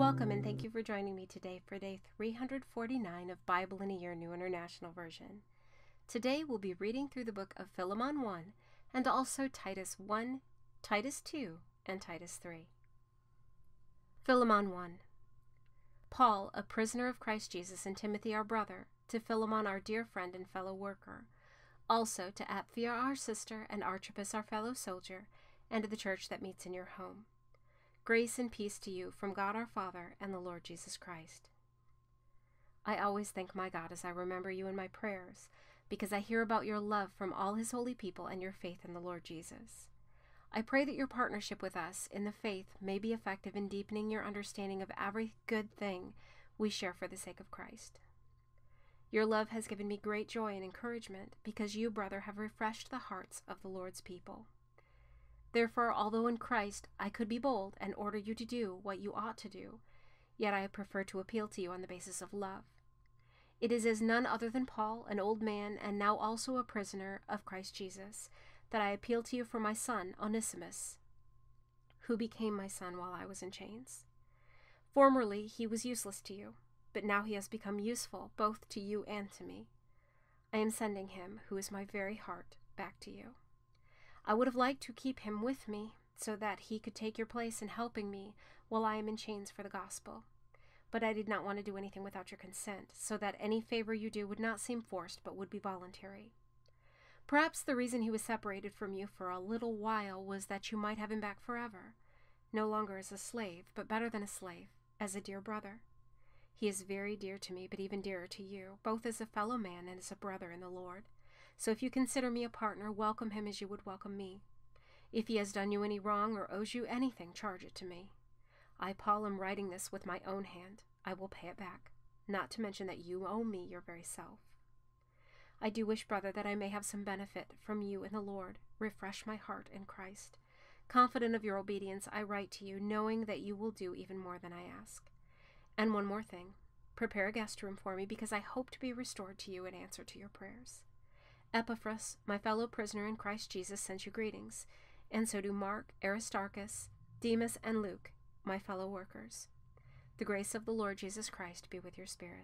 Welcome and thank you for joining me today for day 349 of Bible in a Year New International Version. Today we'll be reading through the book of Philemon 1 and also Titus 1, Titus 2, and Titus 3. Philemon 1. Paul, a prisoner of Christ Jesus, and Timothy our brother, to Philemon our dear friend and fellow worker, also to Apphia our sister and Archippus our fellow soldier, and to the church that meets in your home. Grace and peace to you from God our Father and the Lord Jesus Christ. I always thank my God as I remember you in my prayers, because I hear about your love from all his holy people and your faith in the Lord Jesus. I pray that your partnership with us in the faith may be effective in deepening your understanding of every good thing we share for the sake of Christ. Your love has given me great joy and encouragement, because you, brother, have refreshed the hearts of the Lord's people. Therefore, although in Christ I could be bold and order you to do what you ought to do, yet I prefer to appeal to you on the basis of love. It is as none other than Paul, an old man and now also a prisoner of Christ Jesus, that I appeal to you for my son, Onesimus, who became my son while I was in chains. Formerly he was useless to you, but now he has become useful both to you and to me. I am sending him, who is my very heart, back to you. I would have liked to keep him with me, so that he could take your place in helping me while I am in chains for the gospel. But I did not want to do anything without your consent, so that any favor you do would not seem forced, but would be voluntary. Perhaps the reason he was separated from you for a little while was that you might have him back forever, no longer as a slave, but better than a slave, as a dear brother. He is very dear to me, but even dearer to you, both as a fellow man and as a brother in the Lord. So if you consider me a partner, welcome him as you would welcome me. If he has done you any wrong or owes you anything, charge it to me. I, Paul, am writing this with my own hand. I will pay it back, not to mention that you owe me your very self. I do wish, brother, that I may have some benefit from you in the Lord. Refresh my heart in Christ. Confident of your obedience, I write to you, knowing that you will do even more than I ask. And one more thing. Prepare a guest room for me, because I hope to be restored to you in answer to your prayers. Epaphras, my fellow prisoner in Christ Jesus, sends you greetings, and so do Mark, Aristarchus, Demas, and Luke, my fellow workers. The grace of the Lord Jesus Christ be with your spirit.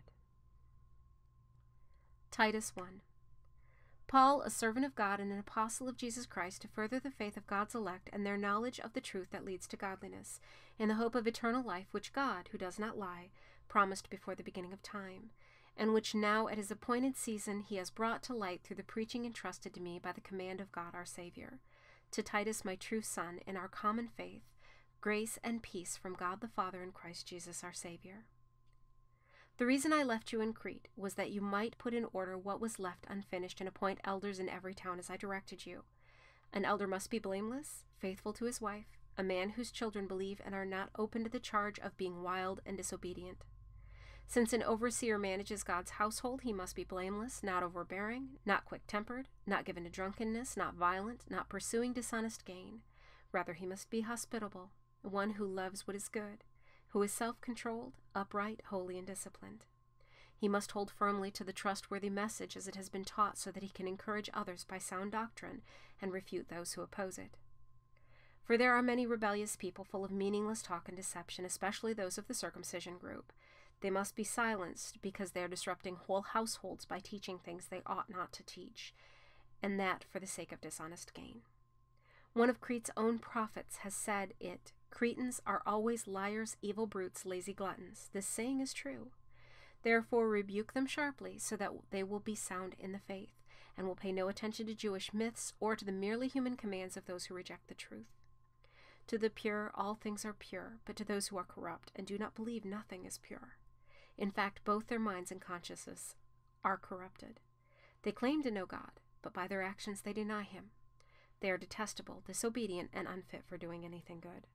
Titus 1. Paul, a servant of God and an apostle of Jesus Christ, to further the faith of God's elect and their knowledge of the truth that leads to godliness, in the hope of eternal life, which God, who does not lie, promised before the beginning of time, and which now at his appointed season he has brought to light through the preaching entrusted to me by the command of God our Savior. To Titus, my true son, in our common faith, grace and peace from God the Father and Christ Jesus our Savior. The reason I left you in Crete was that you might put in order what was left unfinished and appoint elders in every town as I directed you. An elder must be blameless, faithful to his wife, a man whose children believe and are not open to the charge of being wild and disobedient. Since an overseer manages God's household, he must be blameless, not overbearing, not quick-tempered, not given to drunkenness, not violent, not pursuing dishonest gain. Rather, he must be hospitable, one who loves what is good, who is self-controlled, upright, holy, and disciplined. He must hold firmly to the trustworthy message as it has been taught, so that he can encourage others by sound doctrine and refute those who oppose it. For there are many rebellious people full of meaningless talk and deception, especially those of the circumcision group. They must be silenced, because they are disrupting whole households by teaching things they ought not to teach, and that for the sake of dishonest gain. One of Crete's own prophets has said it, Cretans are always liars, evil brutes, lazy gluttons. This saying is true. Therefore rebuke them sharply, so that they will be sound in the faith, and will pay no attention to Jewish myths or to the merely human commands of those who reject the truth. To the pure all things are pure, but to those who are corrupt and do not believe nothing is pure. In fact, both their minds and consciences are corrupted. They claim to know God, but by their actions they deny him. They are detestable, disobedient, and unfit for doing anything good.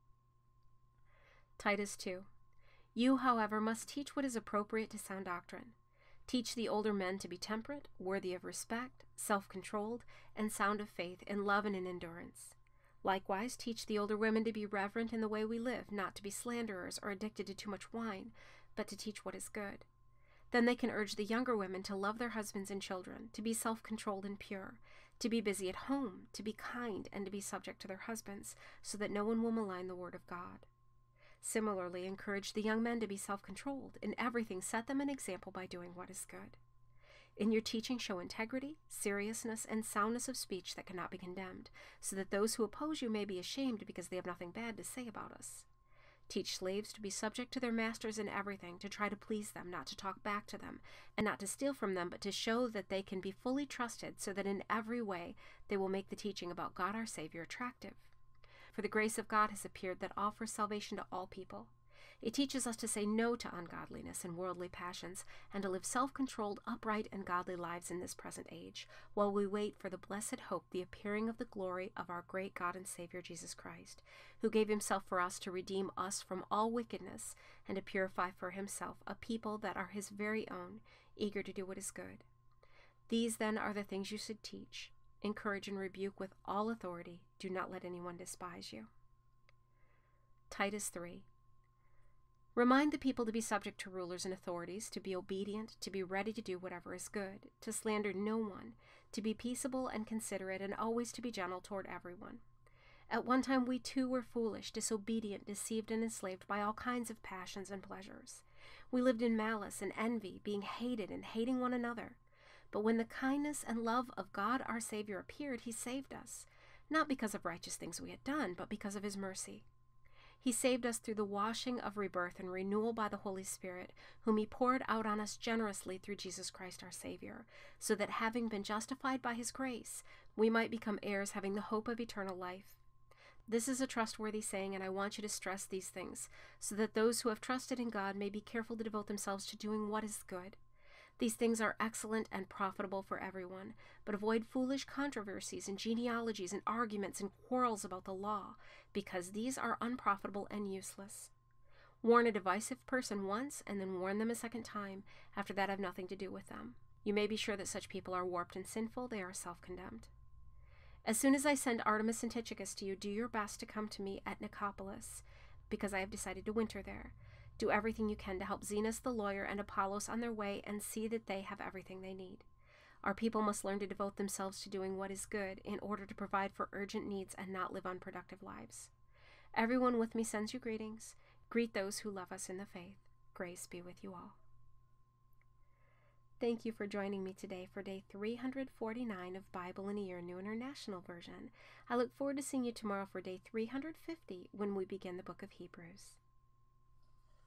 Titus 2. You, however, must teach what is appropriate to sound doctrine. Teach the older men to be temperate, worthy of respect, self-controlled, and sound of faith, in love and in endurance. Likewise, teach the older women to be reverent in the way we live, not to be slanderers or addicted to too much wine, but to teach what is good. Then they can urge the younger women to love their husbands and children, to be self-controlled and pure, to be busy at home, to be kind, and to be subject to their husbands, so that no one will malign the word of God. Similarly, encourage the young men to be self-controlled. In everything, set them an example by doing what is good. In your teaching, show integrity, seriousness, and soundness of speech that cannot be condemned, so that those who oppose you may be ashamed because they have nothing bad to say about us. Teach slaves to be subject to their masters in everything, to try to please them, not to talk back to them, and not to steal from them, but to show that they can be fully trusted, so that in every way they will make the teaching about God our Savior attractive. For the grace of God has appeared that offers salvation to all people. It teaches us to say no to ungodliness and worldly passions, and to live self-controlled, upright, and godly lives in this present age, while we wait for the blessed hope, the appearing of the glory of our great God and Savior Jesus Christ, who gave himself for us to redeem us from all wickedness, and to purify for himself a people that are his very own, eager to do what is good. These then are the things you should teach. Encourage and rebuke with all authority. Do not let anyone despise you. Titus 3. Remind the people to be subject to rulers and authorities, to be obedient, to be ready to do whatever is good, to slander no one, to be peaceable and considerate, and always to be gentle toward everyone. At one time we too were foolish, disobedient, deceived, and enslaved by all kinds of passions and pleasures. We lived in malice and envy, being hated and hating one another. But when the kindness and love of God our Savior appeared, he saved us, not because of righteous things we had done, but because of his mercy. He saved us through the washing of rebirth and renewal by the Holy Spirit, whom he poured out on us generously through Jesus Christ our Savior, so that having been justified by his grace, we might become heirs having the hope of eternal life. This is a trustworthy saying, and I want you to stress these things, so that those who have trusted in God may be careful to devote themselves to doing what is good. These things are excellent and profitable for everyone, but avoid foolish controversies and genealogies and arguments and quarrels about the law, because these are unprofitable and useless. Warn a divisive person once, and then warn them a second time. After that, have nothing to do with them. You may be sure that such people are warped and sinful. They are self-condemned. As soon as I send Artemas and Tychicus to you, do your best to come to me at Nicopolis, because I have decided to winter there. Do everything you can to help Zenas the lawyer and Apollos on their way, and see that they have everything they need. Our people must learn to devote themselves to doing what is good in order to provide for urgent needs and not live unproductive lives. Everyone with me sends you greetings. Greet those who love us in the faith. Grace be with you all. Thank you for joining me today for day 349 of Bible in a Year New International Version. I look forward to seeing you tomorrow for day 350 when we begin the book of Hebrews.